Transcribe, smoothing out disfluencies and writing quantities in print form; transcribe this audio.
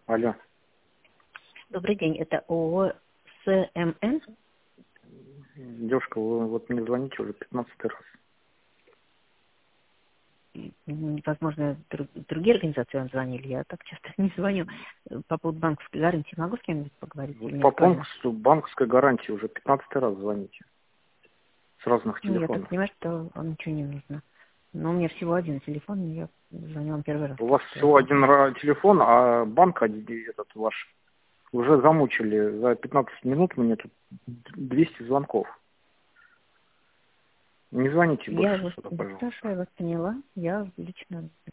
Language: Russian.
Алло. Добрый день, это ООО СМН. Девушка, вы вот мне звоните уже 15-й раз. Возможно, другие организации вам звонили, я так часто не звоню. По поводу банковской гарантии могу с кем-нибудь поговорить? Вот Или по актуально? пункту банковской гарантии уже 15-й раз звоните. С разных Ну, я так телефонов. понимаю, что вам ничего не нужно. Но у меня всего один телефон, и я звоню вам первый раз. У вас Так что всего один телефон, а банк этот ваш уже замучили. За 15 минут мне тут 200 звонков. Не звоните я больше вас, сюда, да, пожалуйста. хорошо, я вас поняла. Я лично